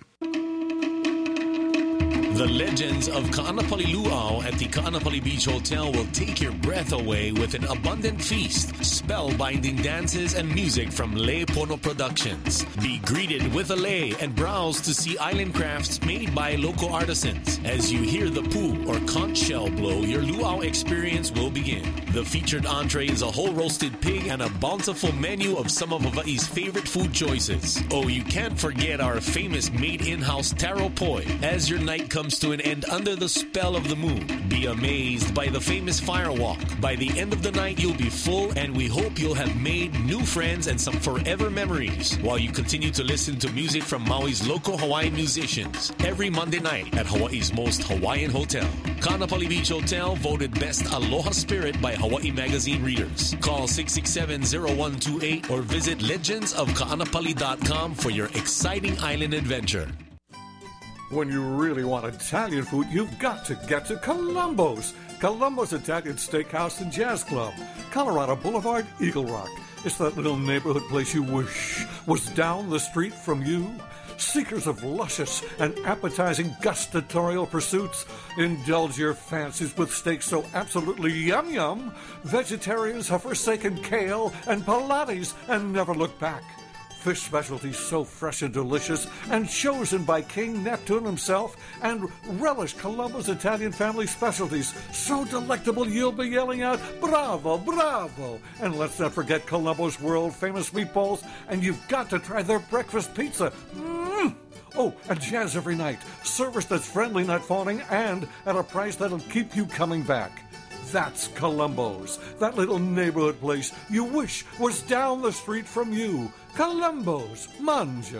The legends of Ka'anapali Luau at the Ka'anapali Beach Hotel will take your breath away with an abundant feast, spellbinding dances, and music from Lei Pono Productions. Be greeted with a lei and browse to see island crafts made by local artisans. As you hear the pu or conch shell blow, your luau experience will begin. The featured entree is a whole roasted pig and a bountiful menu of some of Hawaii's favorite food choices. Oh, you can't forget our famous made in-house taro poi. As your night comes to an end under the spell of the moon, be amazed by the famous firewalk. By the end of the night, you'll be full, and we hope you'll have made new friends and some forever memories while you continue to listen to music from Maui's local Hawaiian musicians every Monday night at Hawaii's most Hawaiian hotel. Ka'anapali Beach Hotel, voted Best Aloha Spirit by Hawaii Magazine readers. Call 667-0128 or visit legendsofka'anapali.com for your exciting island adventure. When you really want Italian food, you've got to get to Columbo's. Columbo's Italian Steakhouse and Jazz Club, Colorado Boulevard, Eagle Rock. It's that little neighborhood place you wish was down the street from you. Seekers of luscious and appetizing gustatorial pursuits, indulge your fancies with steaks so absolutely yum-yum, vegetarians have forsaken kale and Pilates and never look back. Fish specialties so fresh and delicious and chosen by King Neptune himself, and relish Columbo's Italian family specialties so delectable you'll be yelling out, bravo, bravo! And let's not forget Columbo's world-famous meatballs, and you've got to try their breakfast pizza. Oh, and jazz every night. Service that's friendly, not fawning, and at a price that'll keep you coming back. That's Columbo's, that little neighborhood place you wish was down the street from you. Columbo's, Manja.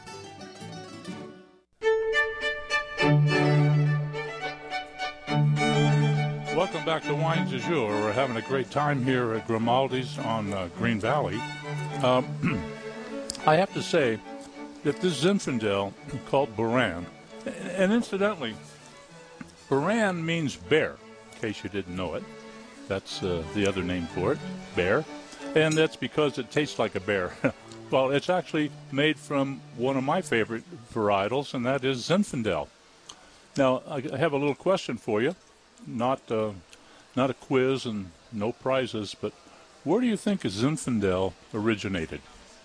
Welcome back to Wines du Jour. We're having a great time here at Grimaldi's on Green Valley. I have to say that this Zinfandel called Beran, and incidentally, Beran means bear, in case you didn't know it. That's the other name for it, bear. And that's because it tastes like a bear. Well, it's actually made from one of my favorite varietals, and that is Zinfandel. Now, I have a little question for you. Not a quiz and no prizes, but where do you think Zinfandel originated?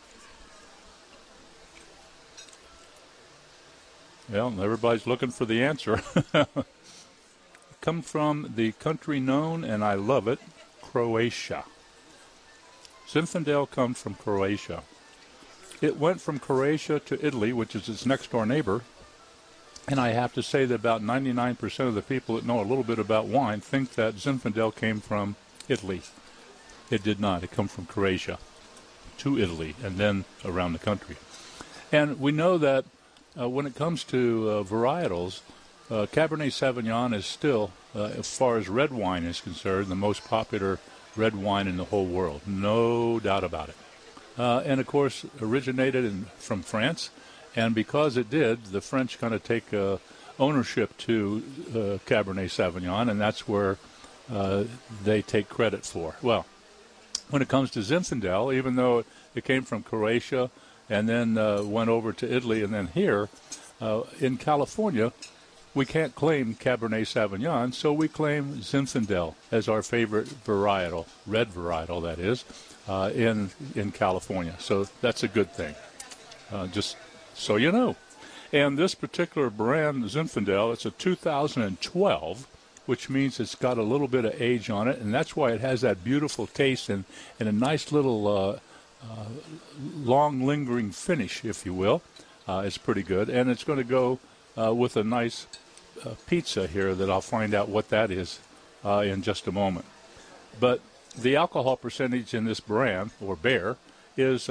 Well, everybody's looking for the answer. Come from the country known, and I love it, Croatia. Zinfandel comes from Croatia. It went from Croatia to Italy, which is its next-door neighbor, and I have to say that about 99% of the people that know a little bit about wine think that Zinfandel came from Italy. It did not. It came from Croatia to Italy and then around the country. And we know that when it comes to varietals, Cabernet Sauvignon is still, as far as red wine is concerned, the most popular red wine in the whole world. No doubt about it. And, of course, originated from France. And because it did, the French kind of take ownership to Cabernet Sauvignon, and that's where they take credit for. Well, when it comes to Zinfandel, even though it came from Croatia and then went over to Italy and then here, in California, we can't claim Cabernet Sauvignon, so we claim Zinfandel as our favorite varietal, red varietal that is, in California. So that's a good thing, just so you know. And this particular brand, Zinfandel, it's a 2012, which means it's got a little bit of age on it, and that's why it has that beautiful taste and a nice little long lingering finish, if you will. It's pretty good, and it's going to go with a nice pizza here that I'll find out what that is in just a moment. But the alcohol percentage in this brand, or bear, is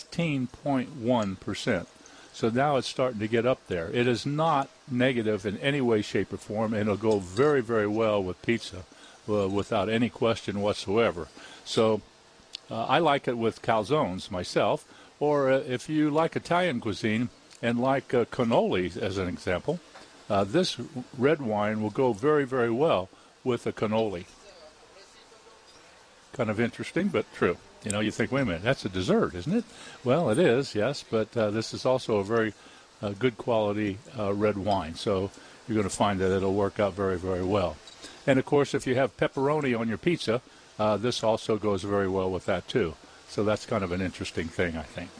15.1%. So now it's starting to get up there. It is not negative in any way, shape, or form, and it'll go very, very well with pizza without any question whatsoever. So I like it with calzones myself, or if you like Italian cuisine and like cannoli as an example, this red wine will go very, very well with a cannoli. Kind of interesting, but true. You know, you think, wait a minute, that's a dessert, isn't it? Well, it is, yes, but this is also a very good quality red wine. So you're going to find that it'll work out very, very well. And, of course, if you have pepperoni on your pizza, this also goes very well with that, too. So that's kind of an interesting thing, I think.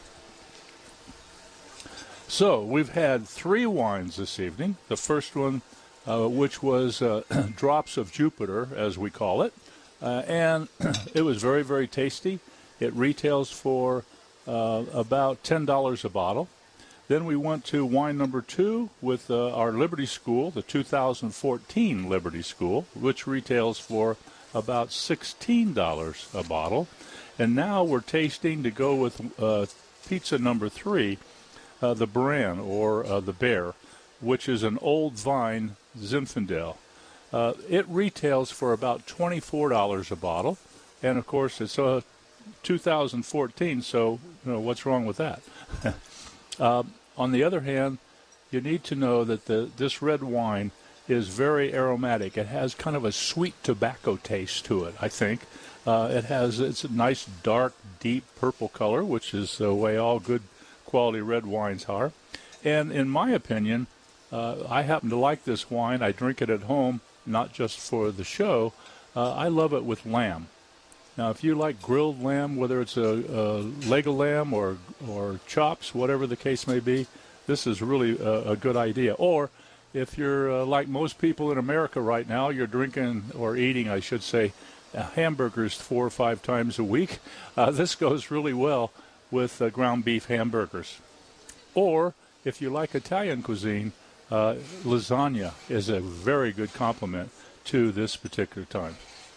So we've had 3 wines this evening. The first one, which was Drops of Jupiter, as we call it. And it was very, very tasty. It retails for about $10 a bottle. Then we went to wine number 2 with our Liberty School, the 2014 Liberty School, which retails for about $16 a bottle. And now we're tasting to go with pizza number 3, the Bran, or the Bear, which is an old vine Zinfandel. It retails for about $24 a bottle. And, of course, it's 2014, so what's wrong with that? On the other hand, you need to know that this red wine is very aromatic. It has kind of a sweet tobacco taste to it, I think. It's a nice, dark, deep purple color, which is the way all good quality red wines are. And in my opinion, I happen to like this wine. I drink it at home, not just for the show. I love it with lamb. Now, if you like grilled lamb, whether it's a leg of lamb or chops, whatever the case may be, this is really a good idea. Or if you're like most people in America right now, you're drinking or eating, I should say, hamburgers 4 or 5 times a week. This goes really well with ground beef hamburgers. Or if you like Italian cuisine, lasagna is a very good complement to this particular time.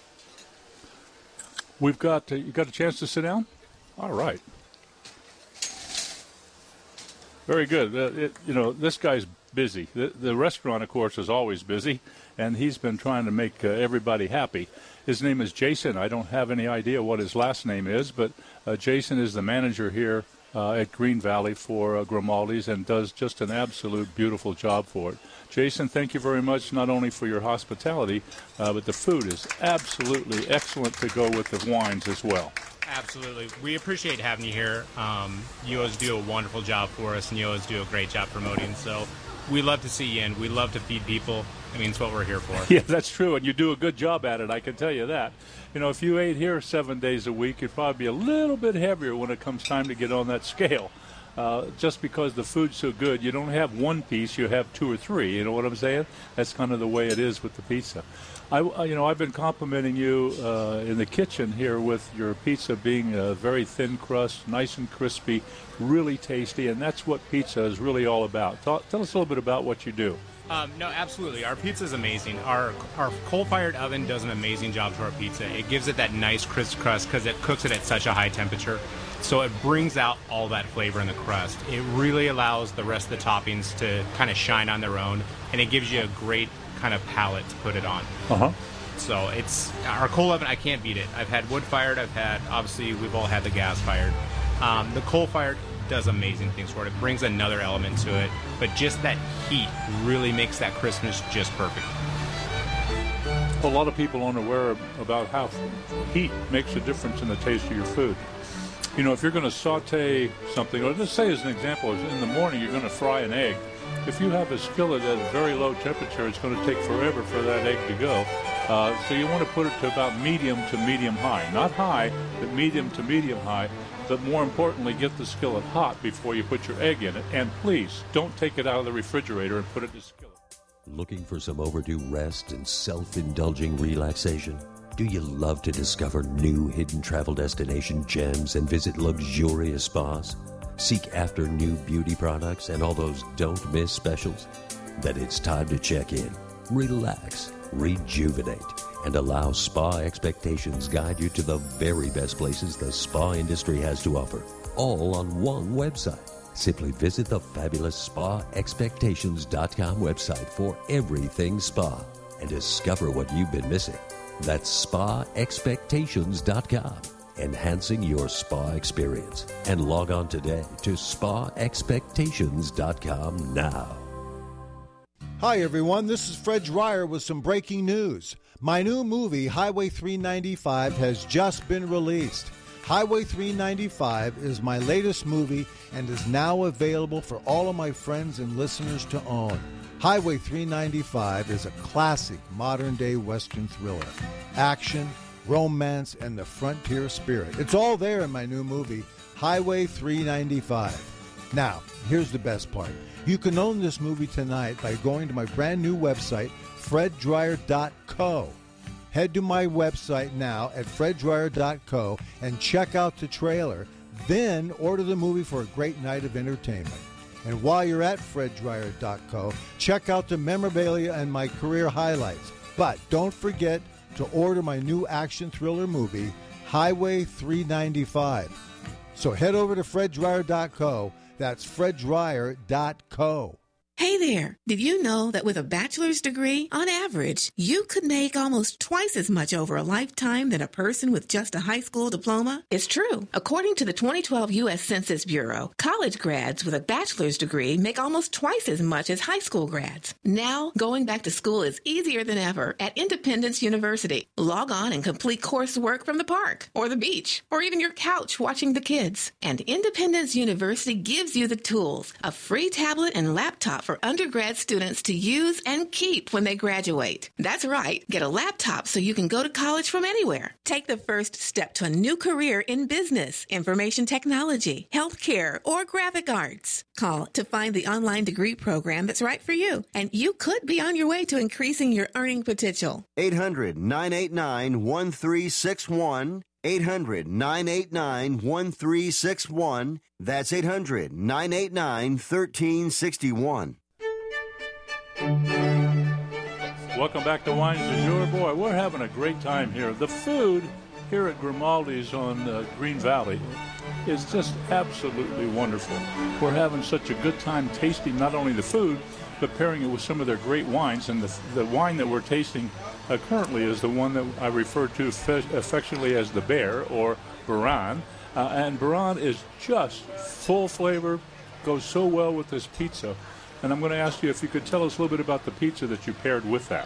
We've got, you got a chance to sit down? All right. Very good. This guy's busy. The restaurant, of course, is always busy, and he's been trying to make everybody happy. His name is Jason. I don't have any idea what his last name is, but Jason is the manager here at Green Valley for Grimaldi's and does just an absolute beautiful job for it. Jason, thank you very much, not only for your hospitality, but the food is absolutely excellent to go with the wines as well. Absolutely. We appreciate having you here. You always do a wonderful job for us, and you always do a great job promoting. So we love to see you in. We love to feed people. I mean, it's what we're here for. Yeah, that's true, and you do a good job at it, I can tell you that. You know, if you ate here 7 days a week, you'd probably be a little bit heavier when it comes time to get on that scale. Just because the food's so good, you don't have one piece, you have two or three. You know what I'm saying? That's kind of the way it is with the pizza. I've been complimenting you in the kitchen here with your pizza being a very thin crust, nice and crispy, really tasty, and that's what pizza is really all about. Tell us a little bit about what you do. No, absolutely. Our pizza is amazing. Our coal-fired oven does an amazing job to our pizza. It gives it that nice crisp crust because it cooks it at such a high temperature. So it brings out all that flavor in the crust. It really allows the rest of the toppings to kind of shine on their own, and it gives you a great kind of palette to put it on. Uh-huh. So it's our coal oven, I can't beat it. I've had wood-fired. Obviously, we've all had the gas-fired. The coal-fired does amazing things for it. It brings another element to it, but just that heat really makes that crispness just perfect. A lot of people aren't aware about how heat makes a difference in the taste of your food. You know, if you're going to saute something, or let's say as an example, in the morning you're going to fry an egg. If you have a skillet at a very low temperature, it's going to take forever for that egg to go. So you want to put it to about medium to medium high. Not high, but medium to medium high. But more importantly, get the skillet hot before you put your egg in it. And please, don't take it out of the refrigerator and put it in the skillet. Looking for some overdue rest and self-indulging relaxation? Do you love to discover new hidden travel destination gems and visit luxurious spas? Seek after new beauty products and all those don't miss specials? Then it's time to check in, relax, rejuvenate, and allow Spa Expectations guide you to the very best places the spa industry has to offer, all on one website. Simply visit the fabulous SpaExpectations.com website for everything spa and discover what you've been missing. That's SpaExpectations.com, enhancing your spa experience. And log on today to SpaExpectations.com now. Hi, everyone. This is Fred Dreyer with some breaking news. My new movie, Highway 395, has just been released. Highway 395 is my latest movie and is now available for all of my friends and listeners to own. Highway 395 is a classic modern-day Western thriller. Action, romance, and the frontier spirit. It's all there in my new movie, Highway 395. Now, here's the best part. You can own this movie tonight by going to my brand new website, FredDreyer.co. Head to my website now at FredDreyer.co and check out the trailer. Then order the movie for a great night of entertainment. And while you're at FredDreyer.co, check out the memorabilia and my career highlights. But don't forget to order my new action thriller movie, Highway 395. So head over to FredDreyer.co. That's FredDreyer.co. Hey there! Did you know that with a bachelor's degree, on average, you could make almost twice as much over a lifetime than a person with just a high school diploma? It's true. According to the 2012 U.S. Census Bureau, college grads with a bachelor's degree make almost twice as much as high school grads. Now, going back to school is easier than ever at Independence University. Log on and complete coursework from the park, or the beach, or even your couch watching the kids. And Independence University gives you the tools, a free tablet and laptop for undergrad students to use and keep when they graduate. That's right. Get a laptop so you can go to college from anywhere. Take the first step to a new career in business, information technology, healthcare, or graphic arts. Call to find the online degree program that's right for you, and you could be on your way to increasing your earning potential. 800-989-1361. 800-989-1361. That's 800-989-1361. Welcome back to Wines du Jour. Boy, we're having a great time here. The food here at Grimaldi's on Green Valley is just absolutely wonderful. We're having such a good time tasting not only the food, but pairing it with some of their great wines. And the wine that we're tasting currently is the one that I refer to affectionately as the Bear, or Baran. And Baran is just full flavor, goes so well with this pizza. And I'm going to ask you if you could tell us a little bit about the pizza that you paired with that.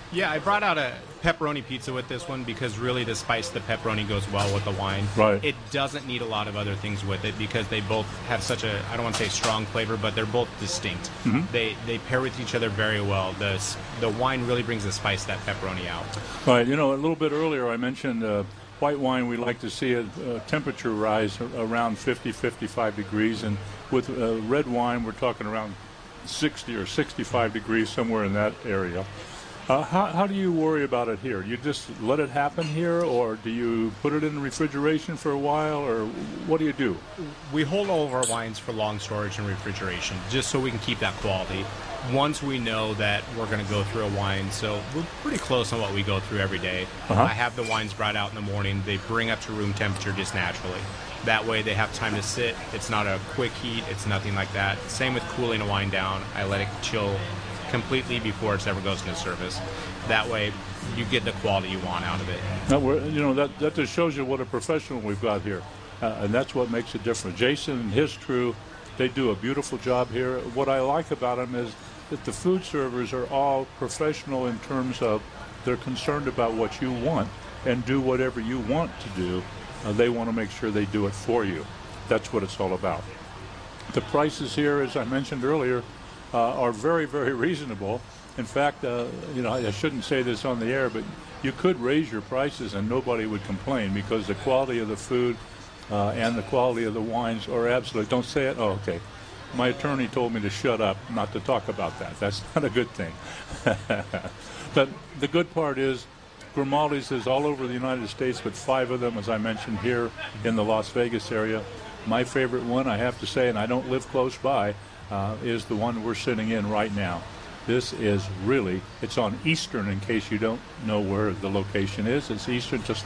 Yeah, I brought out a pepperoni pizza with this one because really the spice of the pepperoni goes well with the wine. Right. It doesn't need a lot of other things with it because they both have such a, I don't want to say strong flavor, but they're both distinct. Mhm. They pair with each other very well. The wine really brings the spice of that pepperoni out. Right. You know, a little bit earlier I mentioned white wine, we like to see a temperature rise around 50, 55 degrees. And with red wine, we're talking around 60 or 65 degrees, somewhere in that area. How do you worry about it here? You just let it happen here, or do you put it in refrigeration for a while, or what do you do? We hold all of our wines for long storage and refrigeration, just so we can keep that quality. Once we know that we're going to go through a wine, so we're pretty close on what we go through every day. Uh-huh. I have the wines brought out in the morning. They bring up to room temperature just naturally. That way they have time to sit. It's not a quick heat. It's nothing like that. Same with cooling a wine down. I let it chill completely before it ever goes into service. That way you get the quality you want out of it. Now, that just shows you what a professional we've got here. And that's what makes it different. Jason and his crew, they do a beautiful job here. What I like about them is that the food servers are all professional in terms of they're concerned about what you want and do whatever you want to do. They want to make sure they do it for you. That's what it's all about. The prices here, as I mentioned earlier, are very, very reasonable. In fact, I shouldn't say this on the air, but you could raise your prices and nobody would complain because the quality of the food and the quality of the wines are absolute. Don't say it? Oh, okay. My attorney told me to shut up, not to talk about that. That's not a good thing. But the good part is Grimaldi's is all over the United States, but 5 of them, as I mentioned, here in the Las Vegas area. My favorite one, I have to say, and I don't live close by, is the one we're sitting in right now. This is really, it's on Eastern, in case you don't know where the location is. It's Eastern, just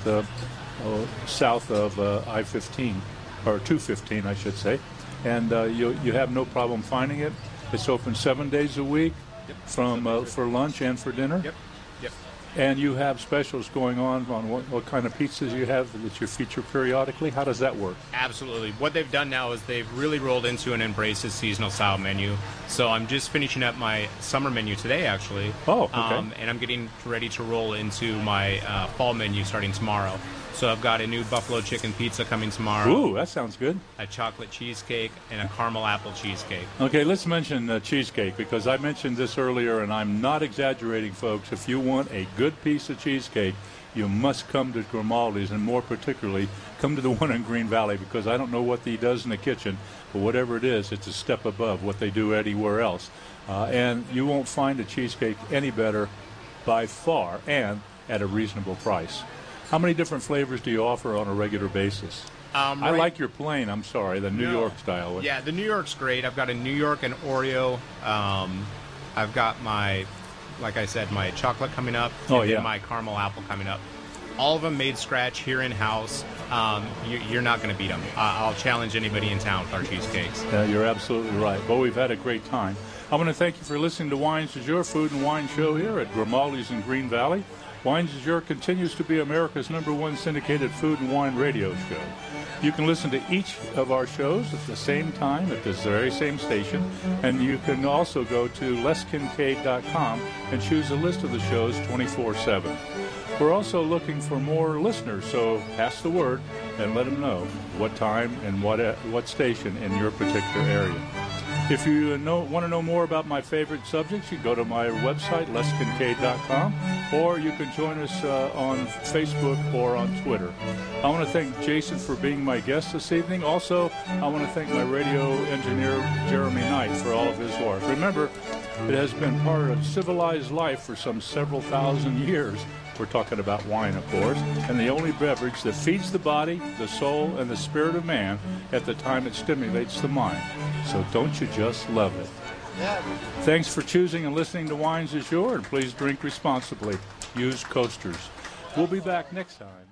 south of I-15, or 215, I should say. And you have no problem finding it. It's open 7 days a week, from for lunch and for dinner. Yep. And you have specials going on what kind of pizzas you have that you feature periodically. How does that work? Absolutely. What they've done now is they've really rolled into and embraced this seasonal style menu. So I'm just finishing up my summer menu today, actually. Oh, okay. And I'm getting ready to roll into my fall menu starting tomorrow. So I've got a new buffalo chicken pizza coming tomorrow. Ooh, that sounds good. A chocolate cheesecake and a caramel apple cheesecake. Okay, let's mention cheesecake, because I mentioned this earlier, and I'm not exaggerating, folks. If you want a good piece of cheesecake, you must come to Grimaldi's, and more particularly, come to the one in Green Valley, because I don't know what he does in the kitchen, but whatever it is, it's a step above what they do anywhere else. And you won't find a cheesecake any better by far, and at a reasonable price. How many different flavors do you offer on a regular basis? I like your plain, the New York style. Yeah, the New York's great. I've got a New York and Oreo. I've got my chocolate coming up. And my caramel apple coming up. All of them made scratch here in-house. You're not going to beat them. I'll challenge anybody in town with our cheesecakes. Yeah, you're absolutely right. Well, we've had a great time. I want to thank you for listening to Wines is Your Food and Wine Show here at Grimaldi's in Green Valley. Wines is Your continues to be America's #1 syndicated food and wine radio show. You can listen to each of our shows at the same time at this very same station, and you can also go to leskincaid.com and choose a list of the shows 24/7. We're also looking for more listeners, so pass the word and let them know what time and what station in your particular area. If you want to know more about my favorite subjects, you go to my website, leskincaid.com, or you can join us on Facebook or on Twitter. I want to thank Jason for being my guest this evening. Also, I want to thank my radio engineer, Jeremy Knight, for all of his work. Remember, it has been part of civilized life for some several thousand years. We're talking about wine, of course, and the only beverage that feeds the body, the soul, and the spirit of man at the time it stimulates the mind. So don't you just love it? Thanks for choosing and listening to Wines is Your, and please drink responsibly. Use coasters. We'll be back next time.